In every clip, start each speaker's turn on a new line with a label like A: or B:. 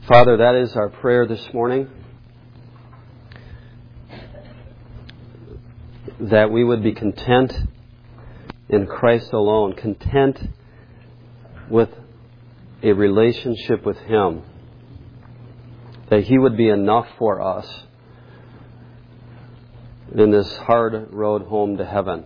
A: Father, that is our prayer this morning, that we would be content in Christ alone, content with a relationship with Him, that He would be enough for us in this hard road home to heaven.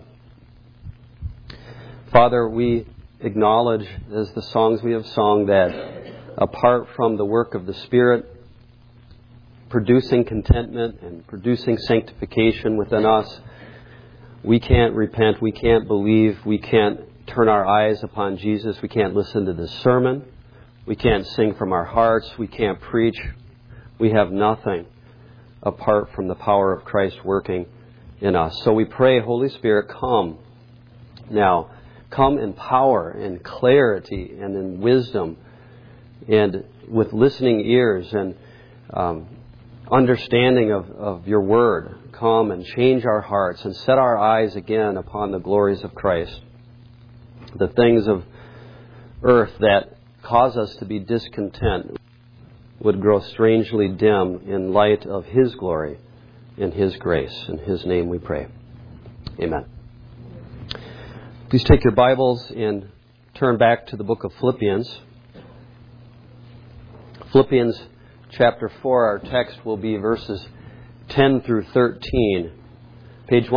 A: Father, we acknowledge, as the songs we have sung, that apart from the work of the Spirit producing contentment and producing sanctification within us, we can't repent, we can't believe, we can't turn our eyes upon Jesus, we can't listen to this sermon, we can't sing from our hearts, we can't preach. We have nothing apart from the power of Christ working in us. So we pray, Holy Spirit, come now. Come in power and clarity and in wisdom and with listening ears and understanding of your word. Come and change our hearts and set our eyes again upon the glories of Christ. The things of earth that cause us to be discontent would grow strangely dim in light of His glory and His grace. In His name we pray. Amen. Please take your Bibles and turn back to the book of Philippians. Philippians chapter 4, our text will be verses 10 through 13. Page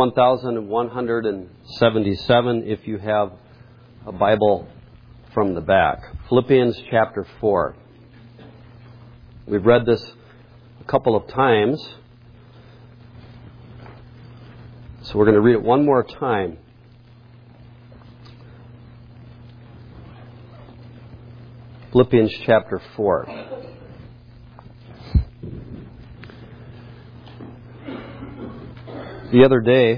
A: 1177 if you have a Bible from the back. Philippians chapter 4. We've read this a couple of times, so we're going to read it one more time. Philippians chapter 4. The other day,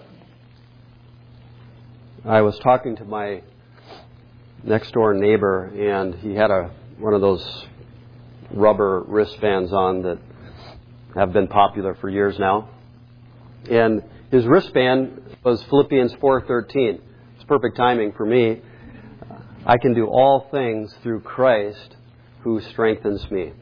A: I was talking to my next door neighbor, and he had one of those rubber wristbands on that have been popular for years now. And his wristband was Philippians 4:13. It's perfect timing for me. I can do all things through Christ who strengthens me.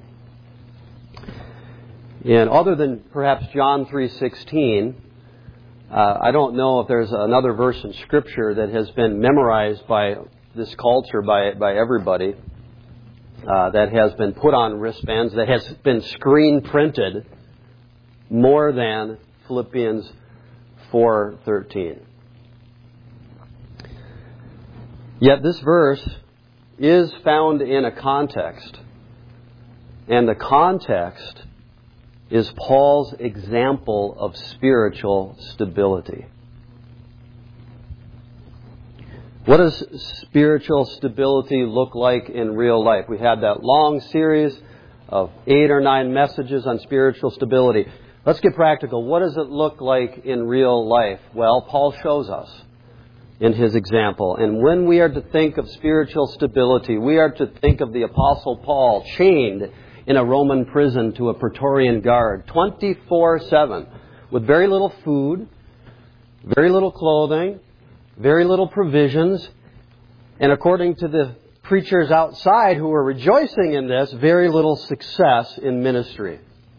A: And other than perhaps John 3:16, I don't know if there's another verse in Scripture that has been memorized by this culture, by everybody, that has been put on wristbands, that has been screen printed more than Philippians 4:13. Yet this verse is found in a context, and the context is Paul's example of spiritual stability. What does spiritual stability look like in real life? We had that long series of 8 or 9 messages on spiritual stability. Let's get practical. What does it look like in real life? Well, Paul shows us in his example. And when we are to think of spiritual stability, we are to think of the Apostle Paul chained in a Roman prison to a Praetorian guard 24/7 with very little food, very little clothing, very little provisions, and according to the preachers outside who were rejoicing in this, very little success in ministry.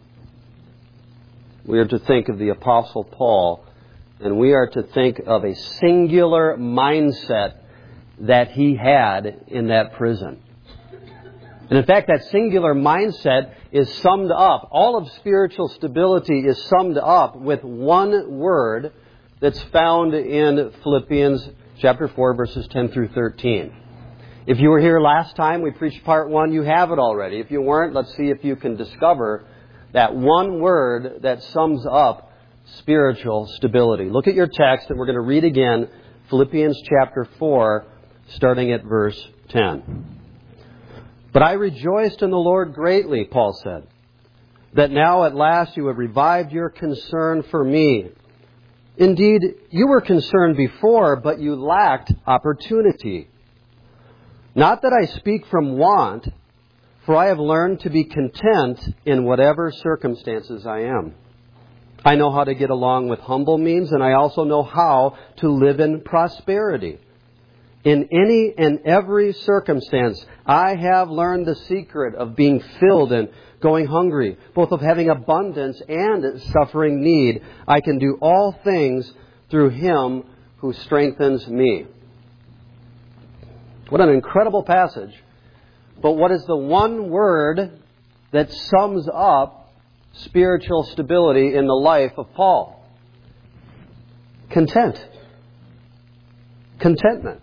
A: We are to think of the Apostle Paul, and we are to think of a singular mindset that he had in that prison. And in fact, that singular mindset is summed up. All of spiritual stability is summed up with one word that's found in Philippians chapter 4, verses 10 through 13. If you were here last time, we preached part 1, you have it already. If you weren't, let's see if you can discover that one word that sums up spiritual stability. Look at your text, and we're going to read again Philippians chapter 4, starting at verse 10. But I rejoiced in the Lord greatly, Paul said, that now at last you have revived your concern for me. Indeed, you were concerned before, but you lacked opportunity. Not that I speak from want, for I have learned to be content in whatever circumstances I am. I know how to get along with humble means, and I also know how to live in prosperity. In any and every circumstance, I have learned the secret of being filled and going hungry, both of having abundance and suffering need. I can do all things through Him who strengthens me. What an incredible passage. But what is the one word that sums up spiritual stability in the life of Paul? Content. Contentment.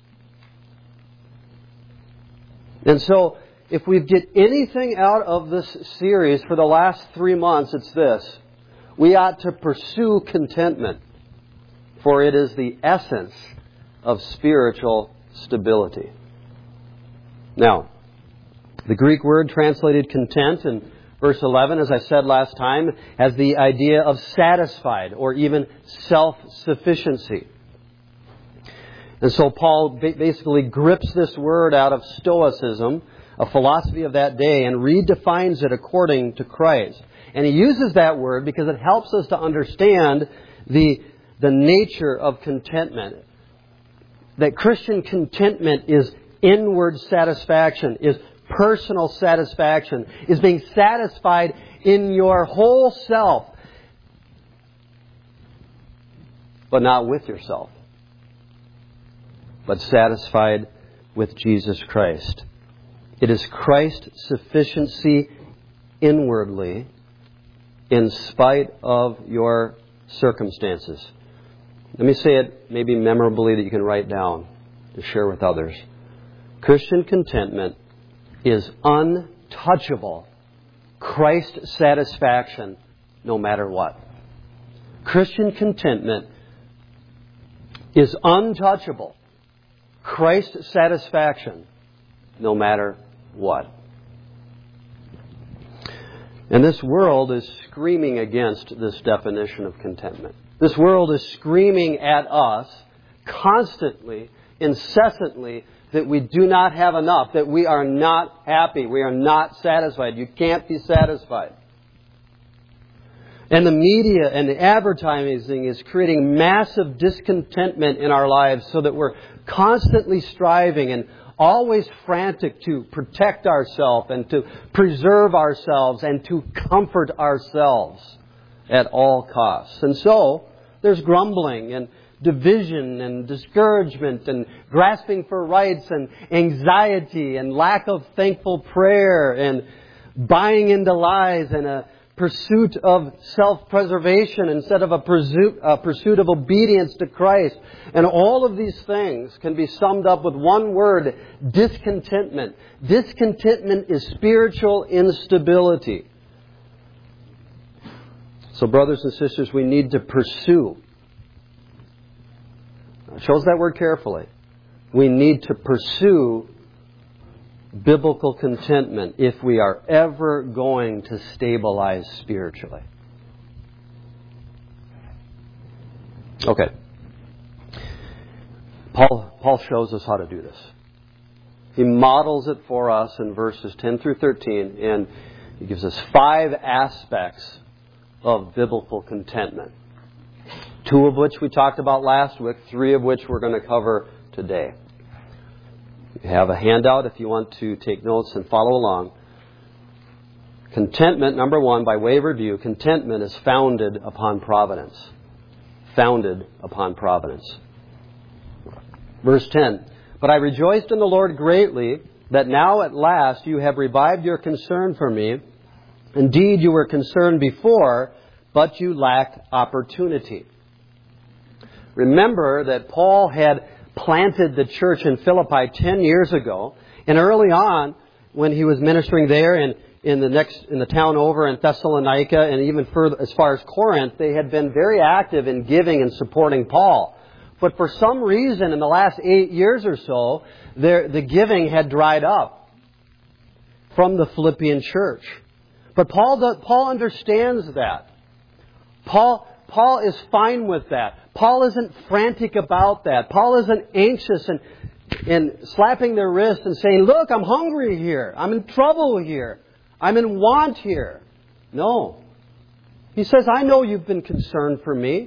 A: And so, if we get anything out of this series for the last 3 months, it's this. We ought to pursue contentment, for it is the essence of spiritual stability. Now, the Greek word translated content in verse 11, as I said last time, has the idea of satisfied or even self-sufficiency. And so Paul basically grips this word out of Stoicism, a philosophy of that day, and redefines it according to Christ. And he uses that word because it helps us to understand the nature of contentment. That Christian contentment is inward satisfaction, is personal satisfaction, is being satisfied in your whole self, but not with yourself, but satisfied with Jesus Christ. It is Christ's sufficiency inwardly in spite of your circumstances. Let me say it maybe memorably that you can write down to share with others. Christian contentment is untouchable Christ satisfaction no matter what. Christian contentment is untouchable Christ satisfaction no matter what. And this world is screaming against this definition of contentment. This world is screaming at us constantly, incessantly, that we do not have enough, that we are not happy, we are not satisfied. You can't be satisfied. And the media and the advertising is creating massive discontentment in our lives so that we're constantly striving and always frantic to protect ourselves and to preserve ourselves and to comfort ourselves at all costs. And so there's grumbling and division and discouragement and grasping for rights and anxiety and lack of thankful prayer and buying into lies and a pursuit of self-preservation instead of a pursuit of obedience to Christ. And all of these things can be summed up with one word: discontentment. Discontentment is spiritual instability. So brothers and sisters, we need to pursue. I chose that word carefully. We need to pursue biblical contentment if we are ever going to stabilize spiritually. Okay. Paul shows us how to do this. He models it for us in verses 10 through 13, and he gives us 5 aspects of biblical contentment. 2 of which we talked about last week, 3 of which we're going to cover today. You have a handout if you want to take notes and follow along. Contentment, number 1, by way of review, contentment is founded upon providence. Founded upon providence. Verse 10, but I rejoiced in the Lord greatly that now at last you have revived your concern for me. Indeed, you were concerned before, but you lacked opportunity. Remember that Paul had planted the church in Philippi 10 years ago. And early on, when he was ministering there in the town over in Thessalonica and even further as far as Corinth, they had been very active in giving and supporting Paul. But for some reason, in the last 8 years or so, the giving had dried up from the Philippian church. But Paul understands that. Paul is fine with that. Paul isn't frantic about that. Paul isn't anxious and slapping their wrist and saying, look, I'm hungry here. I'm in trouble here. I'm in want here. No. He says, I know you've been concerned for me.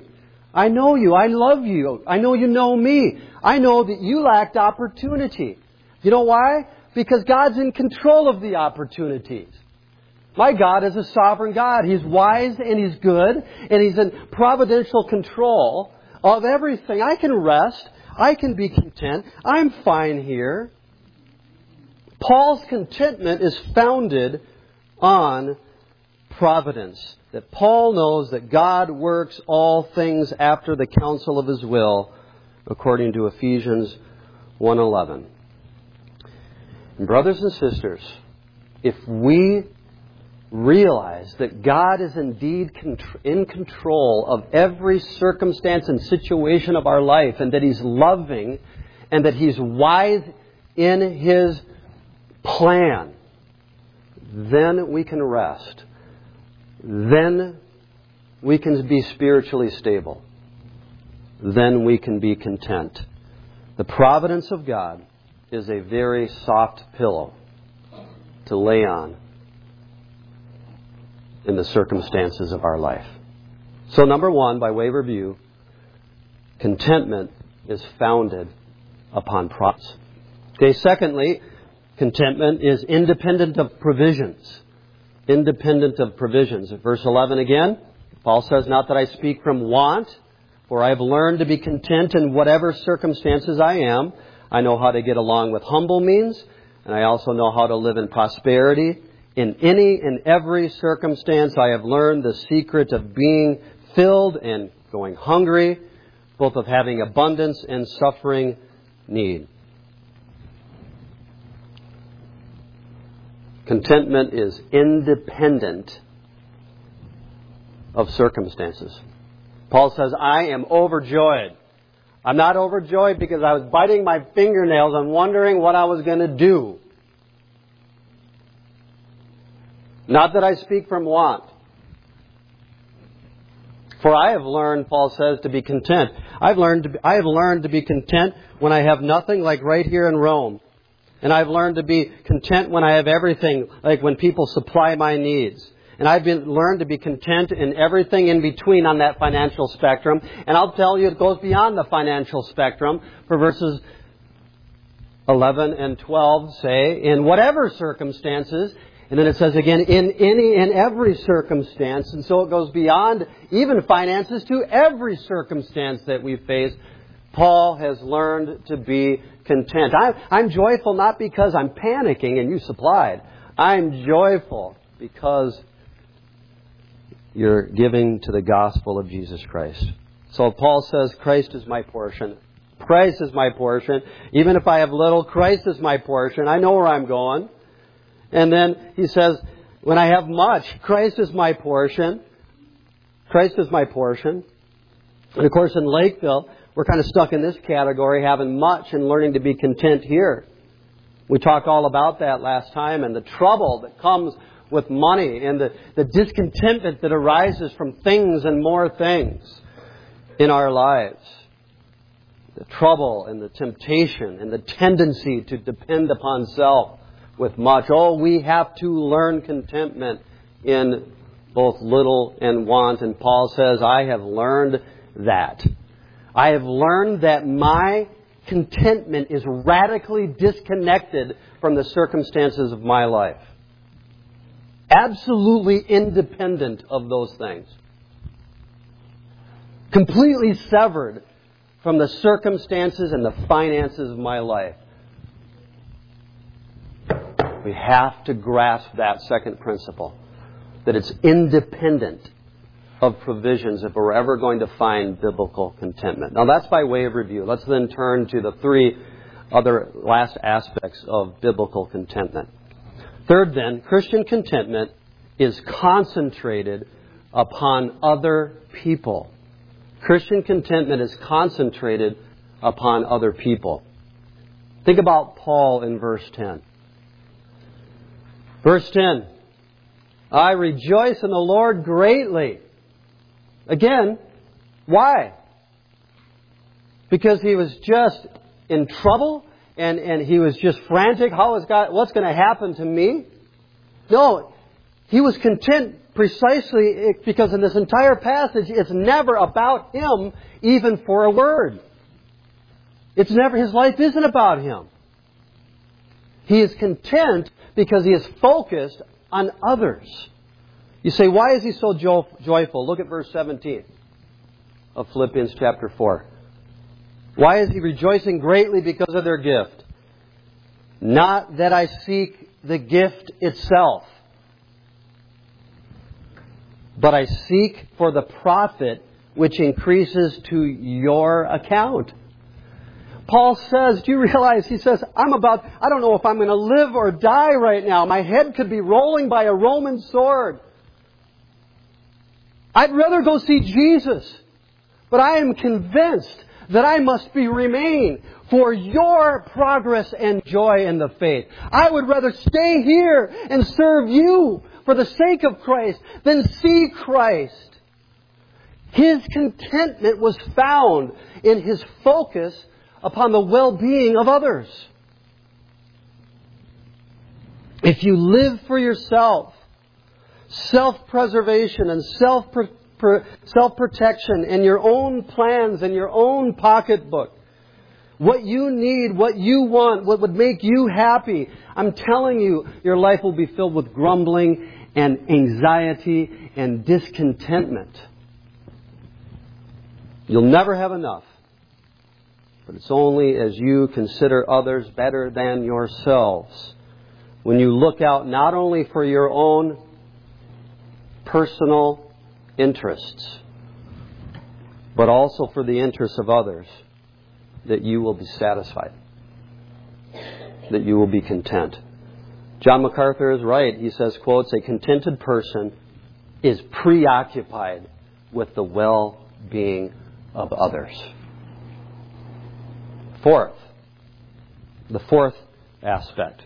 A: I know you. I love you. I know you know me. I know that you lacked opportunity. You know why? Because God's in control of the opportunities. My God is a sovereign God. He's wise and He's good, and He's in providential control of everything. I can rest. I can be content. I'm fine here. Paul's contentment is founded on providence. That Paul knows that God works all things after the counsel of His will, according to Ephesians 1:11. And brothers and sisters, if we realize that God is indeed in control of every circumstance and situation of our life, and that He's loving, and that He's wise in His plan, then we can rest. Then we can be spiritually stable. Then we can be content. The providence of God is a very soft pillow to lay on in the circumstances of our life. So number one, by way of review, contentment is founded upon providence. Okay, secondly, contentment is independent of provisions. Independent of provisions. Verse 11 again, Paul says, "Not that I speak from want, for I have learned to be content in whatever circumstances I am. I know how to get along with humble means, and I also know how to live in prosperity. In any and every circumstance I have learned the secret of being filled and going hungry, both of having abundance and suffering need." Contentment is independent of circumstances. Paul says, "I am overjoyed." I'm not overjoyed because I was biting my fingernails and wondering what I was going to do. Not that I speak from want. For I have learned, Paul says, to be content. I have learned to be content when I have nothing, like right here in Rome. And I've learned to be content when I have everything, like when people supply my needs. And I've learned to be content in everything in between on that financial spectrum. And I'll tell you, it goes beyond the financial spectrum. For verses 11 and 12 say, "In whatever circumstances," and then it says again, "in any and every circumstance." And so it goes beyond even finances to every circumstance that we face. Paul has learned to be content. I'm joyful not because I'm panicking and you supplied. I'm joyful because you're giving to the gospel of Jesus Christ. So Paul says, Christ is my portion. Christ is my portion. Even if I have little, Christ is my portion. I know where I'm going. And then he says, when I have much, Christ is my portion. Christ is my portion. And of course in Lakeville, we're kind of stuck in this category, having much and learning to be content here. We talked all about that last time, and the trouble that comes with money and the discontentment that arises from things and more things in our lives. The trouble and the temptation and the tendency to depend upon self with much. Oh, we have to learn contentment in both little and want. And Paul says, I have learned that. I have learned that my contentment is radically disconnected from the circumstances of my life. Absolutely independent of those things. Completely severed from the circumstances and the finances of my life. We have to grasp that second principle. That it's independent of provisions if we're ever going to find biblical contentment. Now that's by way of review. Let's then turn to the three other last aspects of biblical contentment. Third then, Christian contentment is concentrated upon other people. Christian contentment is concentrated upon other people. Think about Paul in verse 10. Verse 10, I rejoice in the Lord greatly. Again, why? Because he was just in trouble and he was just frantic. How is God? What's going to happen to me? No, he was content precisely because in this entire passage, it's never about Him, even for a word. It's never, His life isn't about Him. He is content because He is focused on others. You say, why is He so joyful? Look at verse 17 of Philippians chapter 4. Why is He rejoicing greatly because of their gift? Not that I seek the gift itself, but I seek for the profit which increases to your account. Paul says, do you realize, he says, I don't know if I'm going to live or die right now. My head could be rolling by a Roman sword. I'd rather go see Jesus. But I am convinced that I must remain for your progress and joy in the faith. I would rather stay here and serve you for the sake of Christ than see Christ. His contentment was found in his focus upon the well-being of others. If you live for yourself, self-preservation and self-protection and your own plans and your own pocketbook, what you need, what you want, what would make you happy, I'm telling you, your life will be filled with grumbling and anxiety and discontentment. You'll never have enough. But it's only as you consider others better than yourselves, when you look out not only for your own personal interests, but also for the interests of others, that you will be satisfied, that you will be content. John MacArthur is right. He says, quotes, a contented person is preoccupied with the well-being of others. The fourth aspect.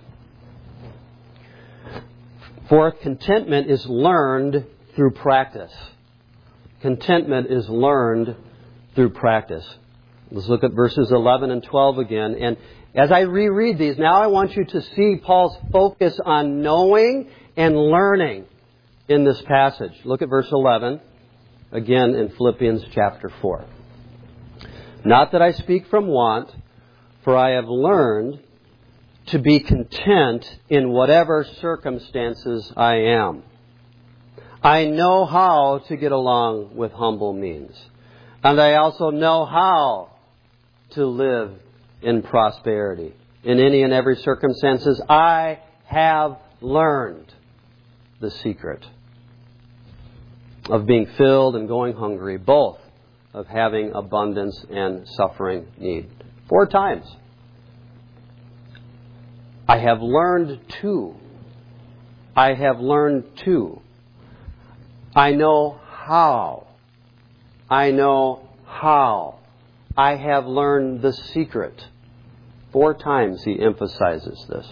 A: Fourth, contentment is learned through practice. Contentment is learned through practice. Let's look at verses 11 and 12 again. And as I reread these, now I want you to see Paul's focus on knowing and learning in this passage. Look at verse 11, again in Philippians chapter 4. Not that I speak from want, for I have learned to be content in whatever circumstances I am. I know how to get along with humble means. And I also know how to live in prosperity. In any and every circumstances, I have learned the secret of being filled and going hungry, both of having abundance and suffering need. 4 times. I have learned to. I have learned to. I know how. I know how. I have learned the secret. 4 times he emphasizes this.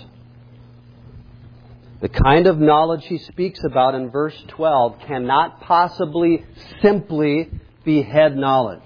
A: The kind of knowledge he speaks about in verse 12 cannot possibly simply be head knowledge.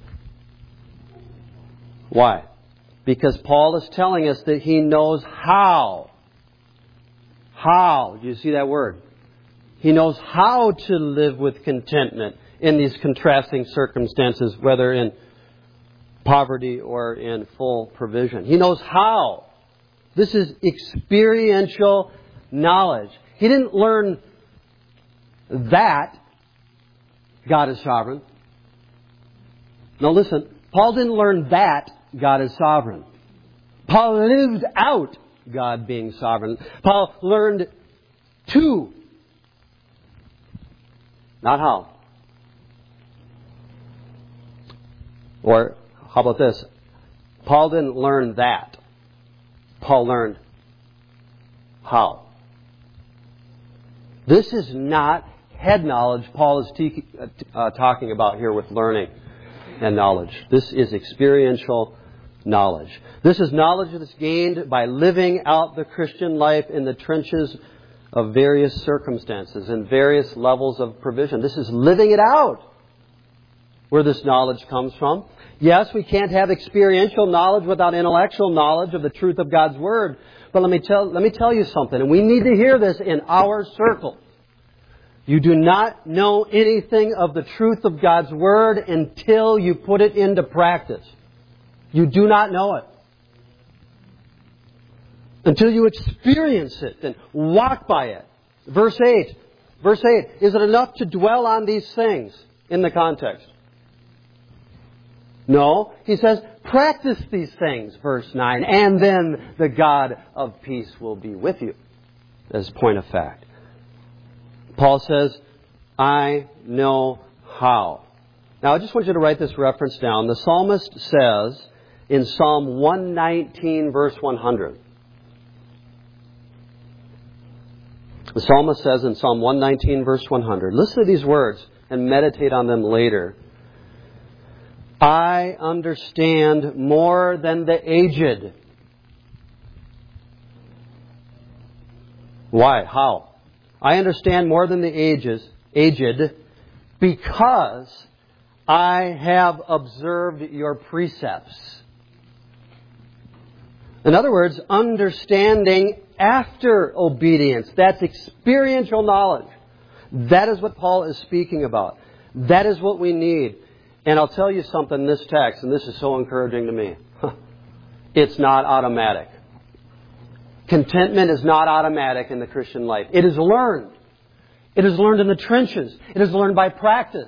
A: Why? Because Paul is telling us that he knows how. How? Do you see that word? He knows how to live with contentment in these contrasting circumstances, whether in poverty or in full provision. He knows how. This is experiential knowledge. He didn't learn that God is sovereign. Now listen, Paul didn't learn that God is sovereign. Paul lived out God being sovereign. Paul learned to, not how. Or how about this? Paul didn't learn that. Paul learned how. This is not head knowledge Paul is talking about here with learning and knowledge. This is experiential knowledge. This is knowledge that's gained by living out the Christian life in the trenches of various circumstances and various levels of provision. This is living it out where this knowledge comes from. Yes, we can't have experiential knowledge without intellectual knowledge of the truth of God's Word. But let me tell you something, and we need to hear this in our circle. You do not know anything of the truth of God's Word until you put it into practice. You do not know it. Until you experience it and walk by it. Verse 8. Is it enough to dwell on these things in the context? No. He says, practice these things, verse 9, and then the God of peace will be with you. As a point of fact. Paul says, I know how. Now, I just want you to write this reference down. The psalmist says in Psalm 119, verse 100. The psalmist says in Psalm 119, verse 100. Listen to these words and meditate on them later. I understand more than the aged. Why? How? I understand more than the aged because I have observed your precepts. In other words, understanding after obedience. That's experiential knowledge. That is what Paul is speaking about. That is what we need. And I'll tell you something in this text, and this is so encouraging to me. It's not automatic. Contentment is not automatic in the Christian life. It is learned. It is learned in the trenches. It is learned by practice.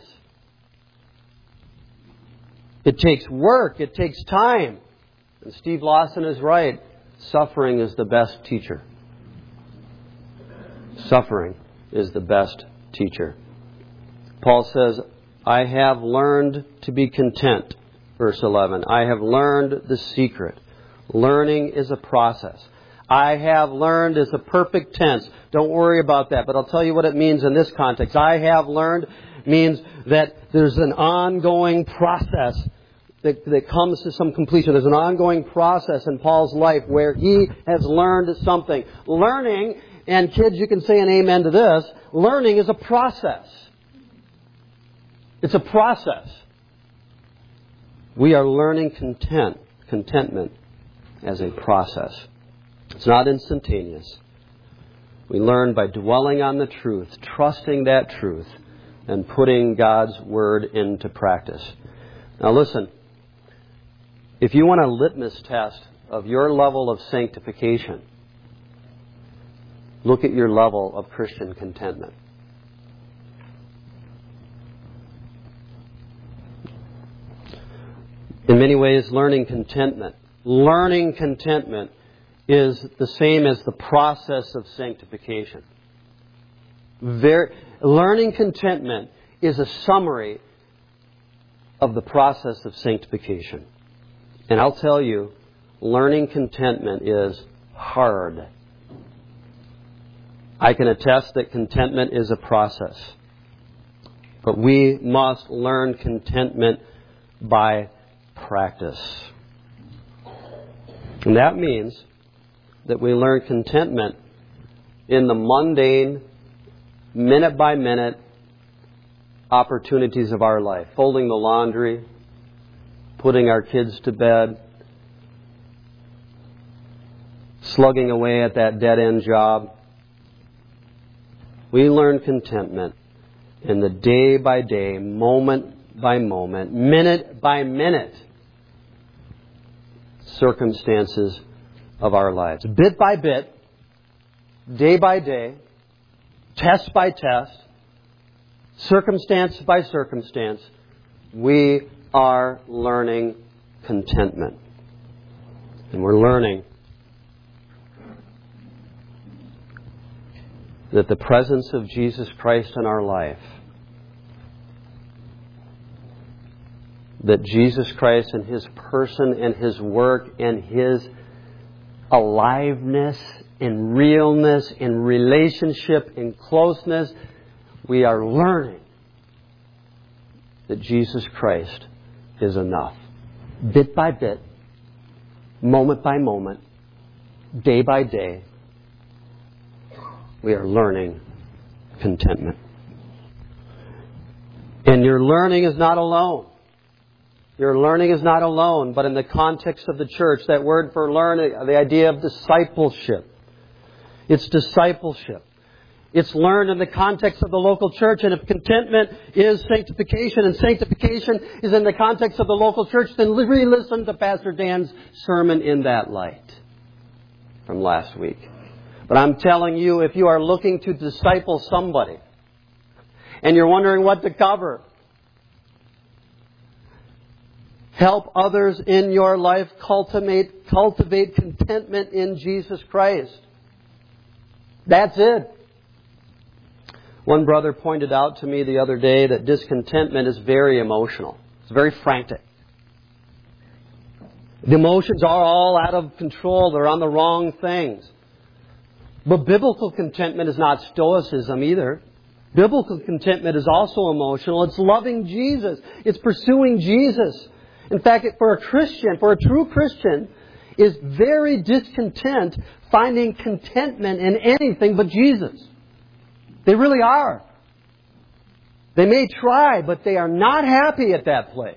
A: It takes work. It takes time. And Steve Lawson is right. Suffering is the best teacher. Suffering is the best teacher. Paul says, I have learned to be content. Verse 11. I have learned the secret. Learning is a process. I have learned is a perfect tense. Don't worry about that, but I'll tell you what it means in this context. I have learned means that there's an ongoing process that comes to some completion. There's an ongoing process in Paul's life where he has learned something. Learning, and kids, you can say an amen to this, learning is a process. It's a process. We are learning contentment as a process. It's not instantaneous. We learn by dwelling on the truth, trusting that truth, and putting God's Word into practice. Now listen, if you want a litmus test of your level of sanctification, look at your level of Christian contentment. In many ways, learning contentment is the same as the process of sanctification. Learning contentment is a summary of the process of sanctification. And I'll tell you, learning contentment is hard. I can attest that contentment is a process. But we must learn contentment by practice. And that means that we learn contentment in the mundane, minute-by-minute opportunities of our life. Folding the laundry, putting our kids to bed, slugging away at that dead-end job. We learn contentment in the day-by-day, moment-by-moment, minute-by-minute circumstances of our lives. Bit by bit, day by day, test by test, circumstance by circumstance, we are learning contentment. And we're learning that the presence of Jesus Christ in our life, that Jesus Christ and His person and His work and His aliveness and realness and relationship and closeness, we are learning that Jesus Christ is enough. Bit by bit, moment by moment, day by day, we are learning contentment. And your learning is not alone. Your learning is not alone, but in the context of the church, that word for learning, the idea of discipleship. It's discipleship. It's learned in the context of the local church. And if contentment is sanctification and sanctification is in the context of the local church, then re-listen to Pastor Dan's sermon in that light from last week. But I'm telling you, if you are looking to disciple somebody and you're wondering what to cover, help others in your life cultivate contentment in Jesus Christ. That's it. One brother pointed out to me the other day that discontentment is very emotional. It's very frantic. The emotions are all out of control. They're on the wrong things. But biblical contentment is not stoicism either. Biblical contentment is also emotional. It's loving Jesus. It's pursuing Jesus. In fact, for a Christian, for a true Christian, is very discontent finding contentment in anything but Jesus. They really are. They may try, but they are not happy at that place.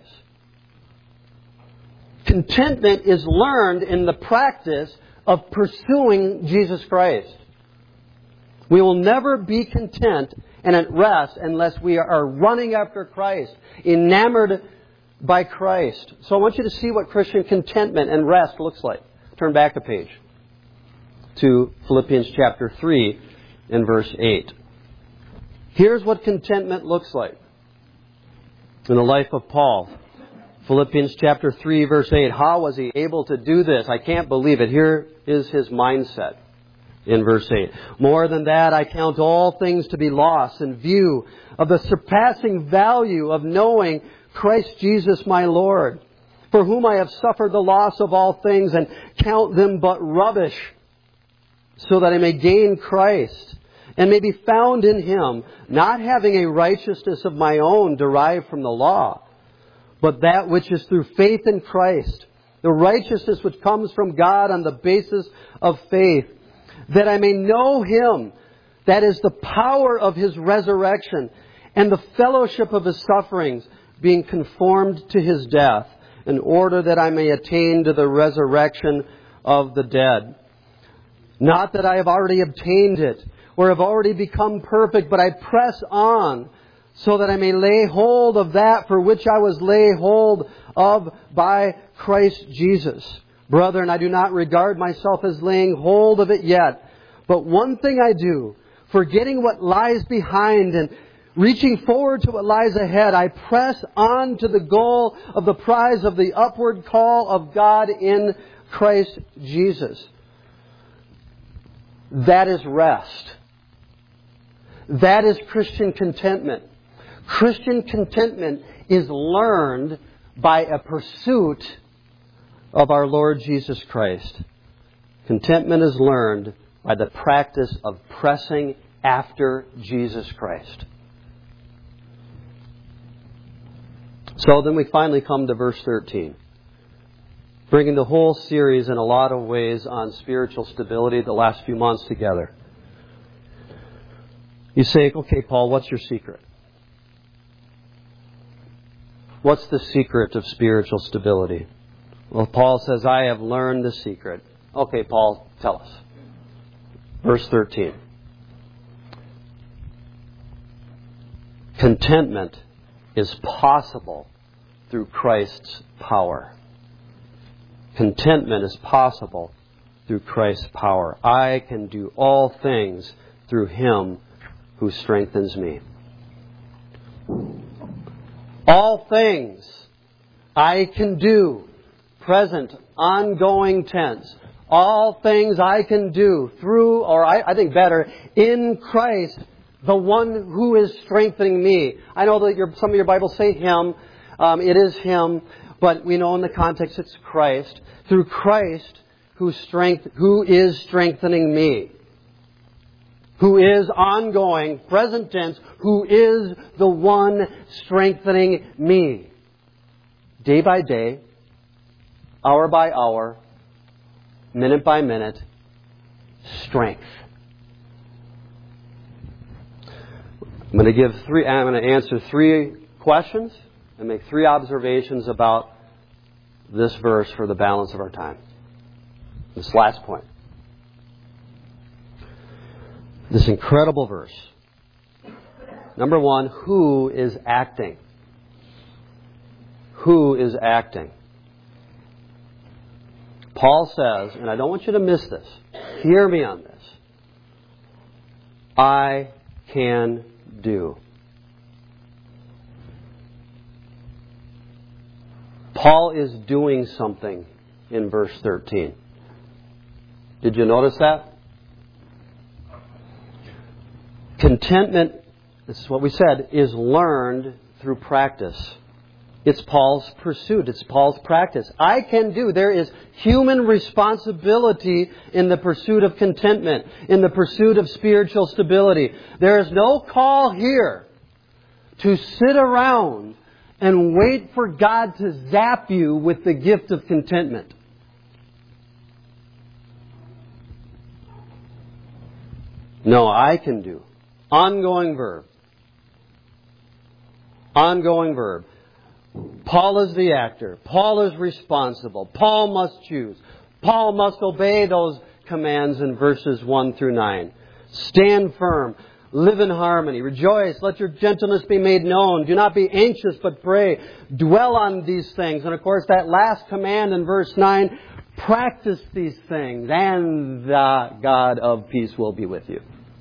A: Contentment is learned in the practice of pursuing Jesus Christ. We will never be content and at rest unless we are running after Christ, enamored by Christ. So I want you to see what Christian contentment and rest looks like. Turn back a page to Philippians chapter 3 and verse 8. Here's what contentment looks like in the life of Paul. Philippians chapter 3 verse 8. How was he able to do this? I can't believe it. Here is his mindset in verse 8. More than that, I count all things to be lost in view of the surpassing value of knowing Christ Jesus my Lord, for whom I have suffered the loss of all things and count them but rubbish, so that I may gain Christ and may be found in Him, not having a righteousness of my own derived from the law, but that which is through faith in Christ, the righteousness which comes from God on the basis of faith, that I may know Him, that is the power of His resurrection, and the fellowship of His sufferings, being conformed to His death, in order that I may attain to the resurrection of the dead. Not that I have already obtained it, or have already become perfect, but I press on, so that I may lay hold of that for which I was laid hold of by Christ Jesus. Brethren, I do not regard myself as laying hold of it yet, but one thing I do, forgetting what lies behind and reaching forward to what lies ahead, I press on to the goal of the prize of the upward call of God in Christ Jesus. That is rest. That is Christian contentment. Christian contentment is learned by a pursuit of our Lord Jesus Christ. Contentment is learned by the practice of pressing after Jesus Christ. So then we finally come to verse 13. Bringing the whole series in a lot of ways on spiritual stability the last few months together. You say, okay, Paul, what's your secret? What's the secret of spiritual stability? Well, Paul says, I have learned the secret. Okay, Paul, tell us. Verse 13. Contentment is possible through Christ's power. Contentment is possible through Christ's power. I can do all things through Him who strengthens me. All things I can do, present, ongoing tense. All things I can do through, or I think better, in Christ, the one who is strengthening me. I know that some of your Bibles say Him. It is Him, but we know in the context it's Christ. Through Christ who is strengthening me. Who is ongoing, present tense, who is the one strengthening me. Day by day, hour by hour, minute by minute, strength. I'm going to answer 3 questions and make 3 observations about this verse for the balance of our time. This last point. This incredible verse. Number one, who is acting? Who is acting? Paul says, and I don't want you to miss this. Hear me on this. I can do. Paul is doing something in verse 13. Did you notice that? Contentment, this is what we said, is learned through practice. It's Paul's pursuit. It's Paul's practice. I can do. There is human responsibility in the pursuit of contentment, in the pursuit of spiritual stability. There is no call here to sit around and wait for God to zap you with the gift of contentment. No, I can do. Ongoing verb. Ongoing verb. Paul is the actor. Paul is responsible. Paul must choose. Paul must obey those commands in verses 1 through 9. Stand firm. Live in harmony. Rejoice. Let your gentleness be made known. Do not be anxious, but pray. Dwell on these things. And of course, that last command in verse 9, practice these things, and the God of peace will be with you.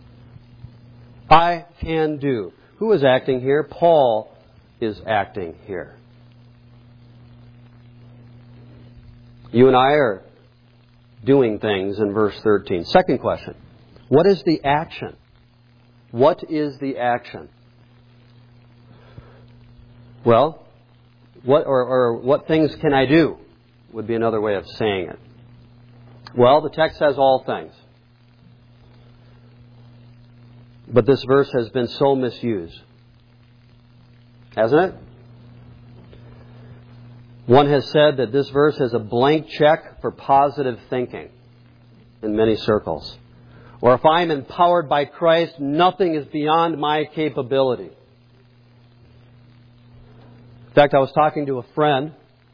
A: I can do. Who is acting here? Paul is acting here. You and I are doing things in verse 13. Second question. What is the action? What is the action? Well, what things can I do would be another way of saying it. Well, the text says all things. But this verse has been so misused. Hasn't it? One has said that this verse is a blank check for positive thinking in many circles. Or if I'm empowered by Christ, nothing is beyond my capability. In fact, I was talking to a friend,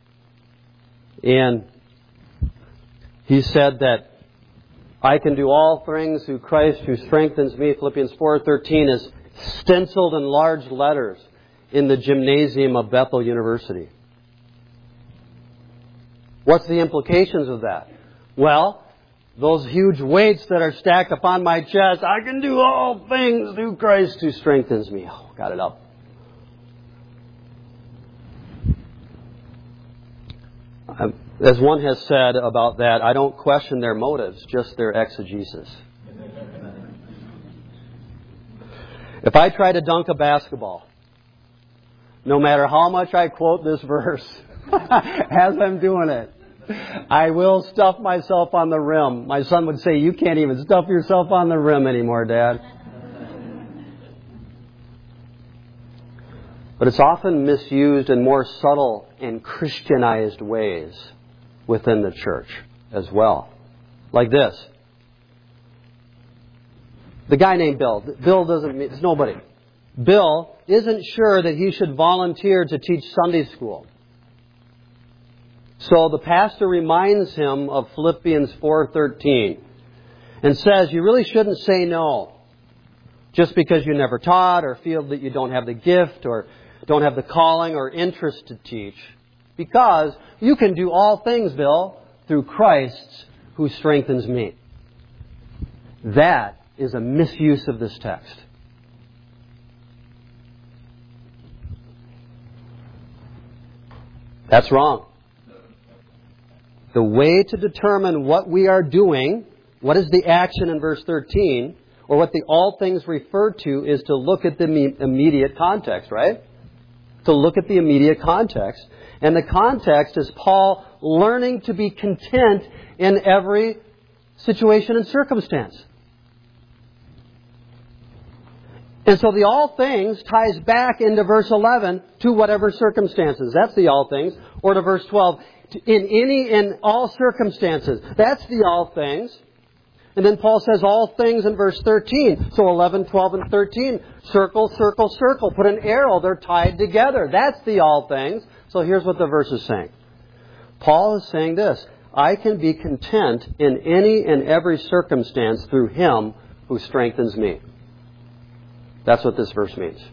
A: and he said that I can do all things through Christ who strengthens me. Philippians 4:13 is stenciled in large letters in the gymnasium of Bethel University. What's the implications of that? Well, those huge weights that are stacked upon my chest, I can do all things through Christ who strengthens me. Oh, got it up. As one has said about that, I don't question their motives, just their exegesis. If I try to dunk a basketball, no matter how much I quote this verse, as I'm doing it, I will stuff myself on the rim. My son would say, "You can't even stuff yourself on the rim anymore, Dad." But it's often misused in more subtle and Christianized ways within the church as well. Like this. The guy named Bill. It's nobody. Bill isn't sure that he should volunteer to teach Sunday school. So the pastor reminds him of Philippians 4:13 and says, you really shouldn't say no just because you never taught or feel that you don't have the gift or don't have the calling or interest to teach. Because you can do all things, Bill, through Christ who strengthens me. That is a misuse of this text. That's wrong. The way to determine what we are doing, what is the action in verse 13, or what the all things refer to, is to look at the immediate context, right? To look at the immediate context. And the context is Paul learning to be content in every situation and circumstance. And so the all things ties back into verse 11 to whatever circumstances. That's the all things. Or to verse 12. In all circumstances. That's the all things. And then Paul says all things in verse 13. So 11, 12, and 13. Circle, circle, circle. Put an arrow. They're tied together. That's the all things. So here's what the verse is saying. Paul is saying this. I can be content in any and every circumstance through Him who strengthens me. That's what this verse means.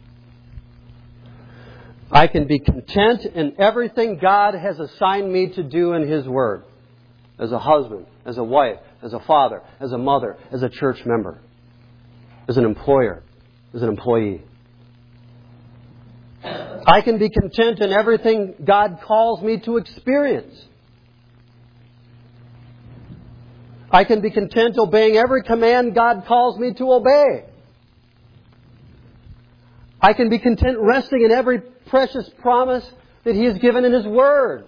A: I can be content in everything God has assigned me to do in His Word. As a husband, as a wife, as a father, as a mother, as a church member, as an employer, as an employee. I can be content in everything God calls me to experience. I can be content obeying every command God calls me to obey. I can be content resting in every precious promise that He has given in His Word.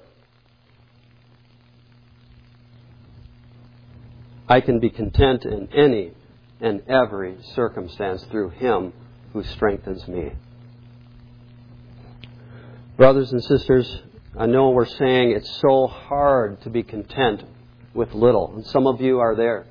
A: I can be content in any and every circumstance through Him who strengthens me. Brothers and sisters, I know we're saying it's so hard to be content with little, and some of you are there.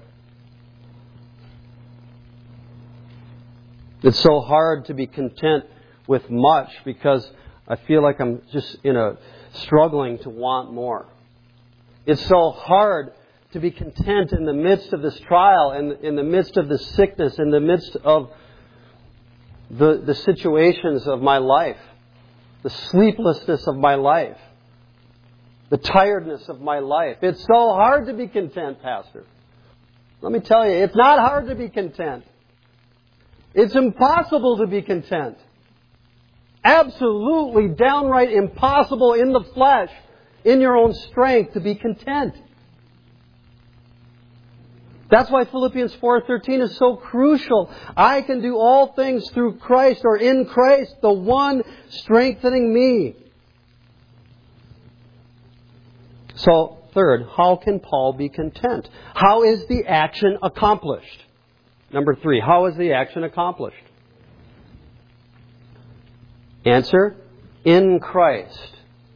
A: It's so hard to be content with much because I feel like I'm just struggling to want more. It's so hard to be content in the midst of this trial, in the midst of this sickness, in the midst of the situations of my life, the sleeplessness of my life, the tiredness of my life. It's so hard to be content, Pastor. Let me tell you, it's not hard to be content. It's impossible to be content. Absolutely downright impossible in the flesh, in your own strength, to be content. That's why Philippians 4:13 is so crucial. I can do all things through Christ, or in Christ, the one strengthening me. So, third, how can Paul be content? How is the action accomplished? Number 3, how is the action accomplished? Answer, in Christ.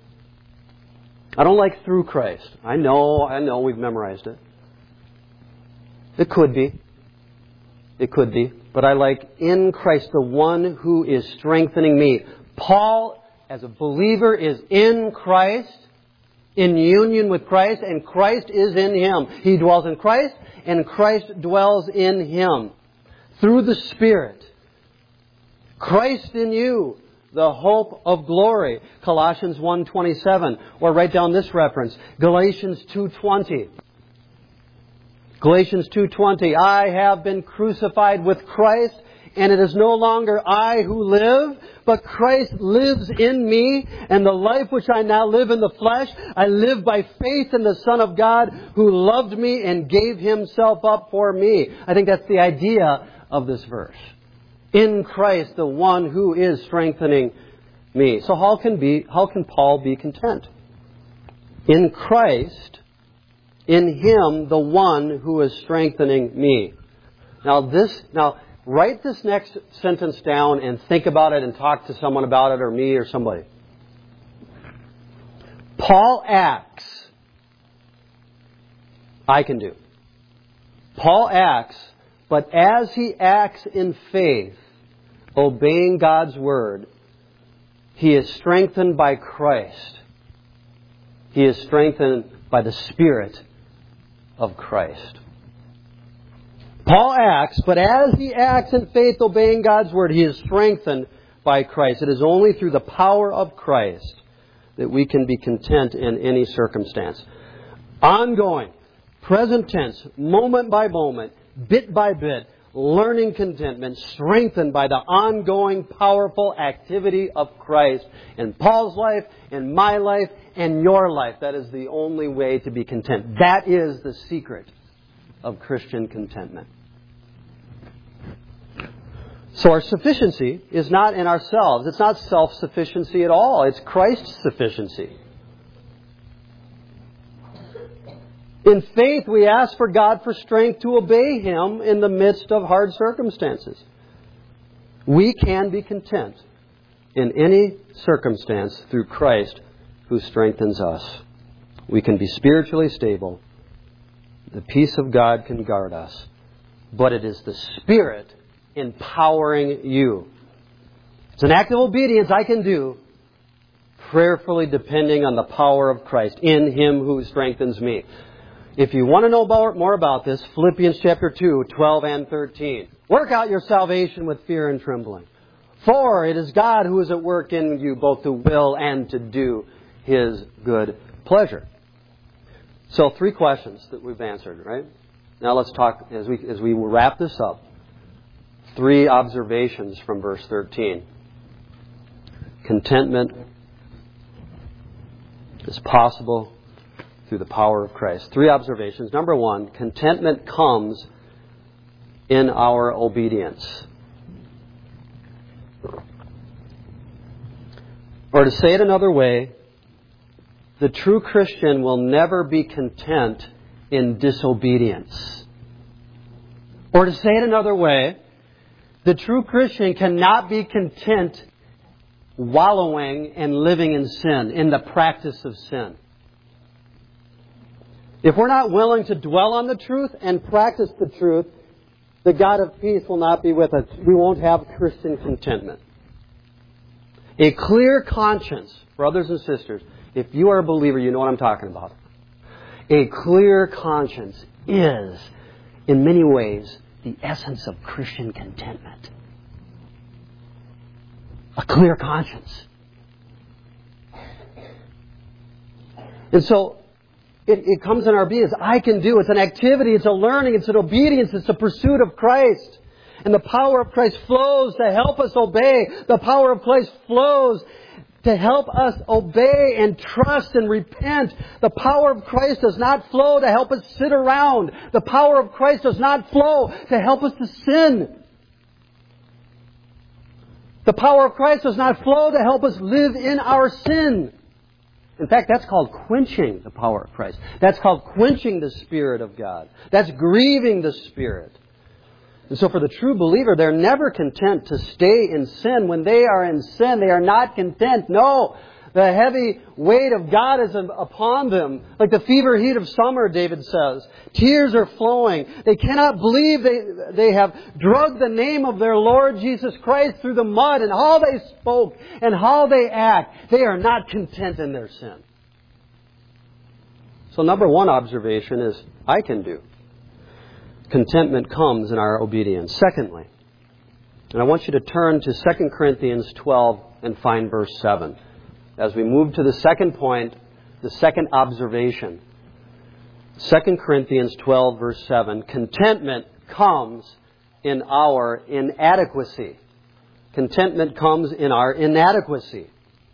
A: I don't like through Christ. I know, we've memorized it. It could be. It could be. But I like in Christ, the one who is strengthening me. Paul, as a believer, is in Christ, in union with Christ, and Christ is in him. He dwells in Christ, and Christ dwells in him. Through the Spirit. Christ in you, the hope of glory. Colossians 1:27. Or write down this reference. Galatians 2:20. Galatians 2:20, I have been crucified with Christ, and it is no longer I who live, but Christ lives in me, and the life which I now live in the flesh, I live by faith in the Son of God who loved me and gave Himself up for me. I think that's the idea of this verse. In Christ, the one who is strengthening me. So how can Paul be content? In Christ, in Him, the one who is strengthening me. Now, write this next sentence down and think about it and talk to someone about it, or me or somebody. Paul acts. I can do. Paul acts, but as he acts in faith, obeying God's Word, he is strengthened by Christ. He is strengthened by the Spirit of Christ. Paul acts, but as he acts in faith, obeying God's Word, he is strengthened by Christ. It is only through the power of Christ that we can be content in any circumstance. Ongoing, present tense, moment by moment, bit by bit, learning contentment, strengthened by the ongoing, powerful activity of Christ in Paul's life, in my life, and your life. That is the only way to be content. That is the secret of Christian contentment. So our sufficiency is not in ourselves. It's not self-sufficiency at all. It's Christ's sufficiency. In faith, we ask for God for strength to obey Him in the midst of hard circumstances. We can be content in any circumstance through Christ who strengthens us. We can be spiritually stable. The peace of God can guard us. But it is the Spirit empowering you. It's an act of obedience I can do, prayerfully depending on the power of Christ in Him who strengthens me. If you want to know more about this, Philippians chapter 2, 12 and 13. Work out your salvation with fear and trembling. For it is God who is at work in you both to will and to do His good pleasure. So 3 questions that we've answered, right? Now let's talk, as we wrap this up, 3 observations from verse 13. Contentment is possible through the power of Christ. 3 observations. Number 1, contentment comes in our obedience. Or to say it another way, the true Christian will never be content in disobedience. Or to say it another way, the true Christian cannot be content wallowing and living in sin, in the practice of sin. If we're not willing to dwell on the truth and practice the truth, the God of peace will not be with us. We won't have Christian contentment. A clear conscience, brothers and sisters, if you are a believer, you know what I'm talking about. A clear conscience is, in many ways, the essence of Christian contentment. A clear conscience. And so, it comes in our being. I can do. It's an activity. It's a learning. It's an obedience. It's a pursuit of Christ. And the power of Christ flows to help us obey. The power of Christ flows to help us obey and trust and repent. The power of Christ does not flow to help us sit around. The power of Christ does not flow to help us to sin. The power of Christ does not flow to help us live in our sin. In fact, that's called quenching the power of Christ. That's called quenching the Spirit of God. That's grieving the Spirit. And so for the true believer, they're never content to stay in sin. When they are in sin, they are not content. No, the heavy weight of God is upon them. Like the fever heat of summer, David says. Tears are flowing. They cannot believe they have drugged the name of their Lord Jesus Christ through the mud, and how they spoke and how they act. They are not content in their sin. So number 1 observation is, I can do. Contentment comes in our obedience. Secondly, and I want you to turn to 2 Corinthians 12 and find verse 7. As we move to the second point, the second observation. 2 Corinthians 12 verse 7. Contentment comes in our inadequacy. Contentment comes in our inadequacy.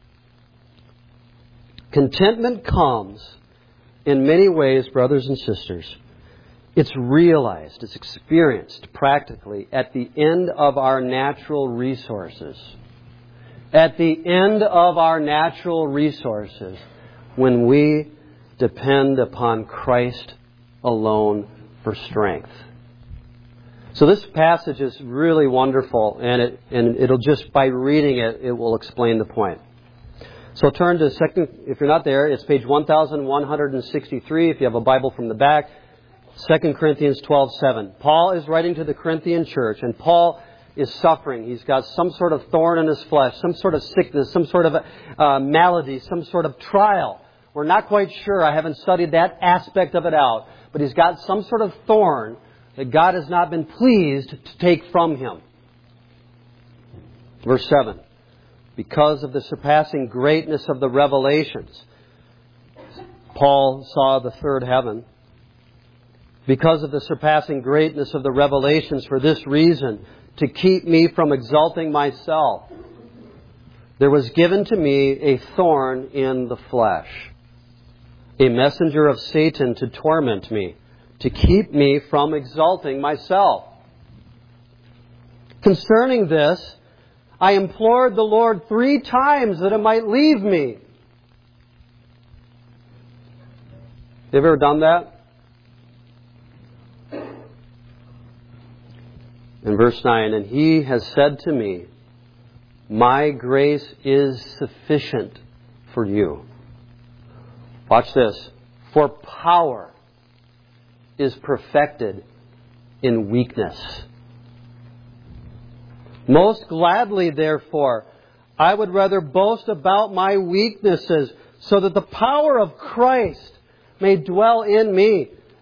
A: Contentment comes in many ways, brothers and sisters. It's realized, it's experienced practically at the end of our natural resources. At the end of our natural resources, when we depend upon Christ alone for strength. So this passage is really wonderful, and it'll just, by reading it, it will explain the point. So turn to if you're not there, it's page 1163. If you have a Bible from the back, 2 Corinthians 12:7. Paul is writing to the Corinthian church, and Paul is suffering. He's got some sort of thorn in his flesh, some sort of sickness, some sort of malady, some sort of trial. We're not quite sure. I haven't studied that aspect of it out. But he's got some sort of thorn that God has not been pleased to take from him. Verse 7. Because of the surpassing greatness of the revelations. Paul saw the third heaven. Because of the surpassing greatness of the revelations, for this reason, to keep me from exalting myself, there was given to me a thorn in the flesh, a messenger of Satan to torment me, to keep me from exalting myself. Concerning this, I implored the Lord 3 times that it might leave me. Have you ever done that? In verse 9, and He has said to me, my grace is sufficient for you. Watch this. For power is perfected in weakness. Most gladly, therefore, I would rather boast about my weaknesses, so that the power of Christ may dwell in me.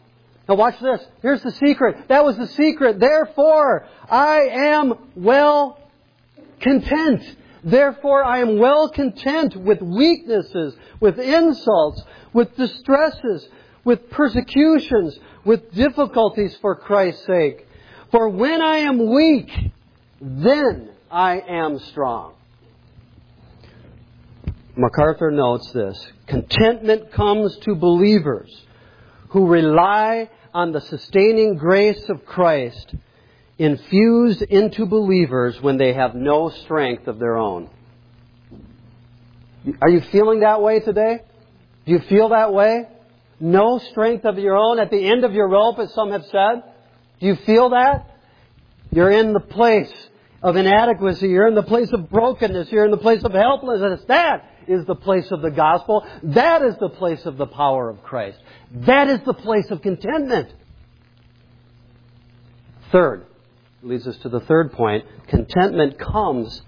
A: Now watch this. Here's the secret. That was the secret. Therefore, I am well content. Therefore, I am well content with weaknesses, with insults, with distresses, with persecutions, with difficulties for Christ's sake. For when I am weak, then I am strong. MacArthur notes this. Contentment comes to believers who rely on the sustaining grace of Christ infused into believers when they have no strength of their own. Are you feeling that way today? Do you feel that way? No strength of your own at the end of your rope, as some have said? Do you feel that? You're in the place of inadequacy. You're in the place of brokenness. You're in the place of helplessness. That is the place of the gospel. That is the place of the power of Christ. That is the place of contentment. Third, leads us to the third point. Contentment comes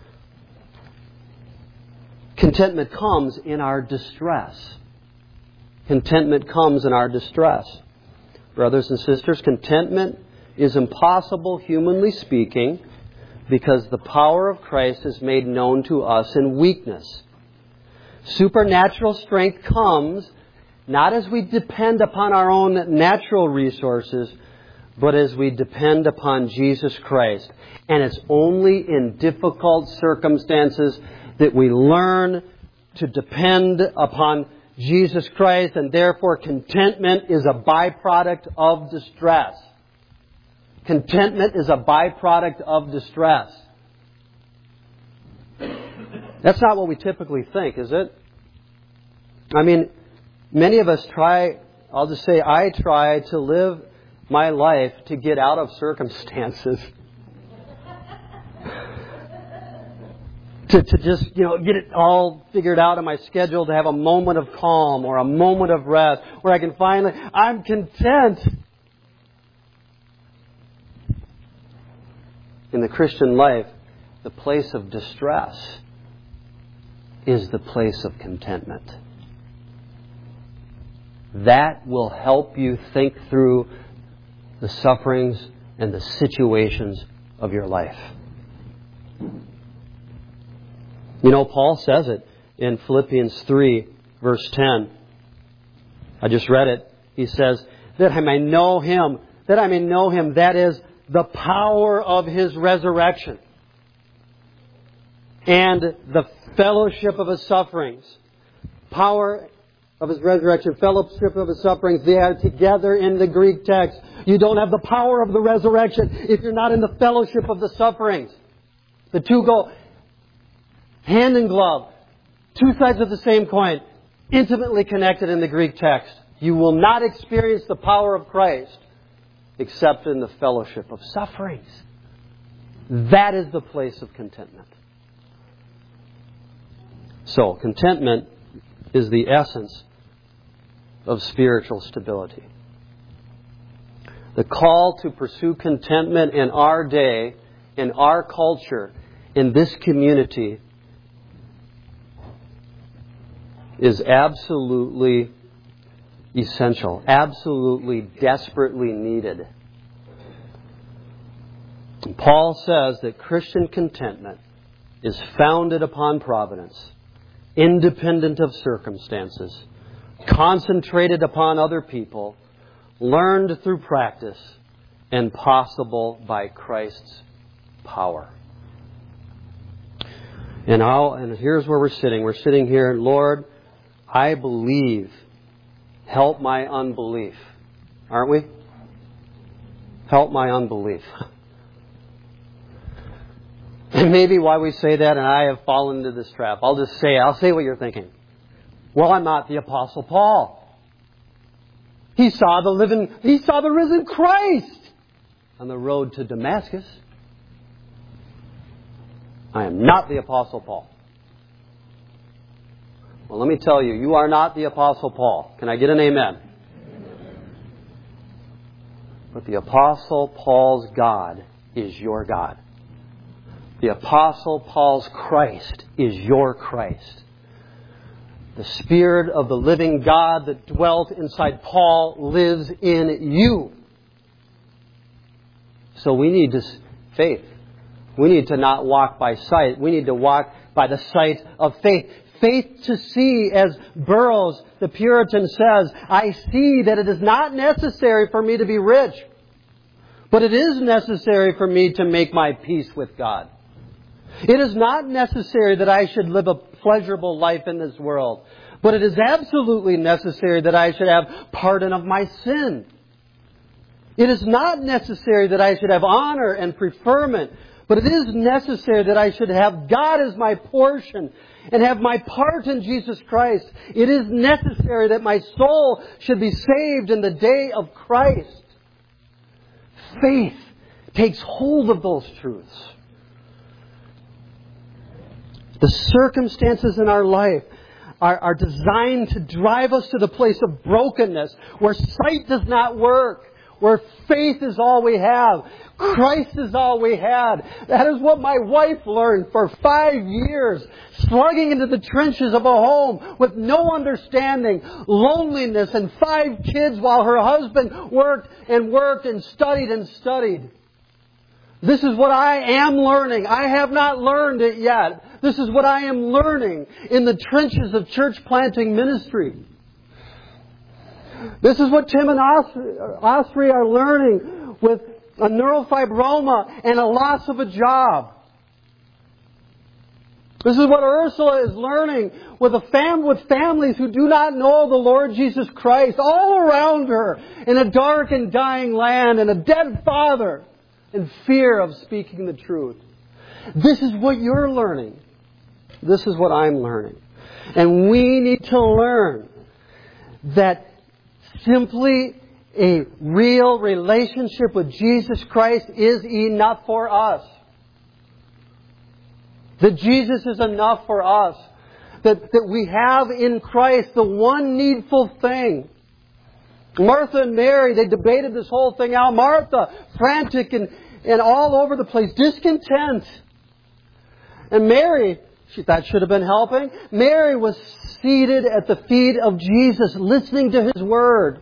A: in our distress. Contentment comes in our distress. Brothers and sisters, contentment is impossible, humanly speaking, because the power of Christ is made known to us in weakness. Supernatural strength comes not as we depend upon our own natural resources, but as we depend upon Jesus Christ. And it's only in difficult circumstances that we learn to depend upon Jesus Christ, and therefore contentment is a byproduct of distress. Contentment is a byproduct of distress. That's not what we typically think, is it? I mean, many of us I'll just say I try to live my life to get out of circumstances. to just, get it all figured out in my schedule, to have a moment of calm or a moment of rest where I can I'm content. In the Christian life, the place of distress is the place of contentment. That will help you think through the sufferings and the situations of your life. Paul says it in Philippians 3, verse 10. I just read it. He says, that I may know Him, that is, the power of His resurrection and the fellowship of His sufferings. Power of His resurrection, fellowship of His sufferings, they are together in the Greek text. You don't have the power of the resurrection if you're not in the fellowship of the sufferings. The two go hand in glove. Two sides of the same coin. Intimately connected in the Greek text. You will not experience the power of Christ except in the fellowship of sufferings. That is the place of contentment. So, contentment is the essence of spiritual stability. The call to pursue contentment in our day, in our culture, in this community is absolutely essential, absolutely desperately needed. And Paul says that Christian contentment is founded upon providence, independent of circumstances, concentrated upon other people, learned through practice, and possible by Christ's power. And here's where we're sitting. We're sitting here, Lord, I believe. Help my unbelief. Aren't we? Help my unbelief. And maybe why we say that, and I have fallen into this trap. I'll say what you're thinking. Well, I'm not the Apostle Paul. He saw the risen Christ on the road to Damascus. I am not the Apostle Paul. Well, let me tell you, you are not the Apostle Paul. Can I get an amen? But the Apostle Paul's God is your God. The Apostle Paul's Christ is your Christ. the Spirit of the living God that dwelt inside Paul lives in you. So we need faith. We need to not walk by sight. We need to walk by the sight of faith. Faith to see, as Burroughs, the Puritan, says, I see that it is not necessary for me to be rich, but it is necessary for me to make my peace with God. It is not necessary that I should live a pleasurable life in this world, but it is absolutely necessary that I should have pardon of my sin. It is not necessary that I should have honor and preferment, but it is necessary that I should have God as my portion and have my part in Jesus Christ. It is necessary that my soul should be saved in the day of Christ. Faith takes hold of those truths. The circumstances in our life are designed to drive us to the place of brokenness, where sight does not work, where faith is all we have. Christ is all we had. That is what my wife learned for 5 years, slugging into the trenches of a home with no understanding, loneliness, and 5 kids while her husband worked and studied and studied. This is what I am learning. I have not learned it yet. This is what I am learning in the trenches of church planting ministry. This is what Tim and Osri are learning with a neurofibroma and a loss of a job. This is what Ursula is learning with families who do not know the Lord Jesus Christ all around her in a dark and dying land and a dead father in fear of speaking the truth. This is what you're learning. This is what I'm learning. And we need to learn that simply a real relationship with Jesus Christ is enough for us. That Jesus is enough for us. That we have in Christ the one needful thing. Martha and Mary, they debated this whole thing out. Martha, frantic and all over the place, discontent. And Mary, that should have been helping. Mary was seated at the feet of Jesus, listening to His Word.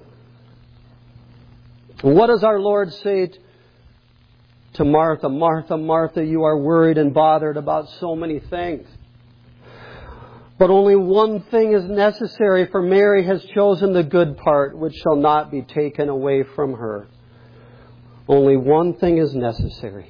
A: What does our Lord say to Martha? Martha, Martha, you are worried and bothered about so many things. But only one thing is necessary, for Mary has chosen the good part, which shall not be taken away from her. Only one thing is necessary.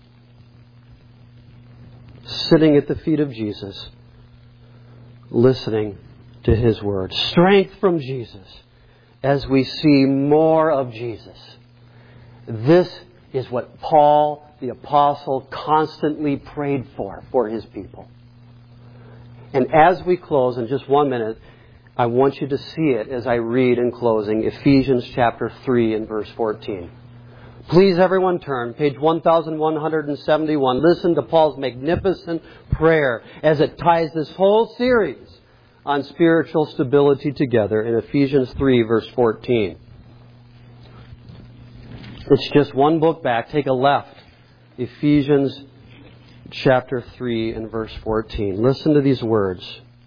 A: Sitting at the feet of Jesus, listening to His Word. Strength from Jesus as we see more of Jesus. This is what Paul, the Apostle, constantly prayed for his people. And as we close in just 1 minute, I want you to see it as I read in closing Ephesians chapter 3 and verse 14. Please, everyone, turn. Page 1171. Listen to Paul's magnificent prayer as it ties this whole series on spiritual stability together in Ephesians 3, verse 14. It's just one book back. Take a left. Ephesians chapter 3 and verse 14. Listen to these words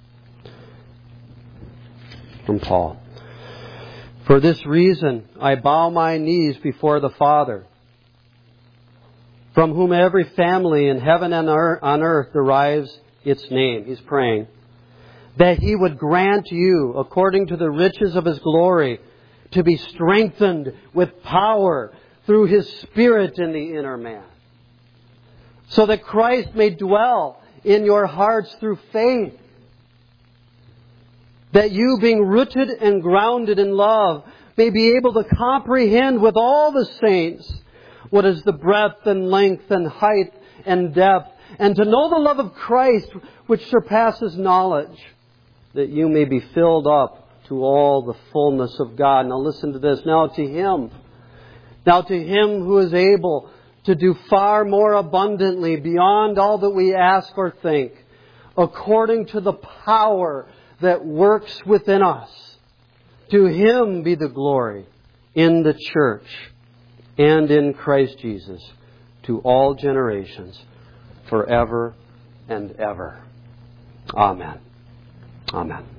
A: from Paul. For this reason, I bow my knees before the Father, from whom every family in heaven and on earth derives its name. He's praying that He would grant you, according to the riches of His glory, to be strengthened with power through His Spirit in the inner man, so that Christ may dwell in your hearts through faith, that you, being rooted and grounded in love, may be able to comprehend with all the saints what is the breadth and length and height and depth, and to know the love of Christ which surpasses knowledge, that you may be filled up to all the fullness of God. Now listen to this. Now to Him who is able to do far more abundantly beyond all that we ask or think, according to the power that works within us. To Him be the glory in the church and in Christ Jesus to all generations, forever and ever. Amen. Amen.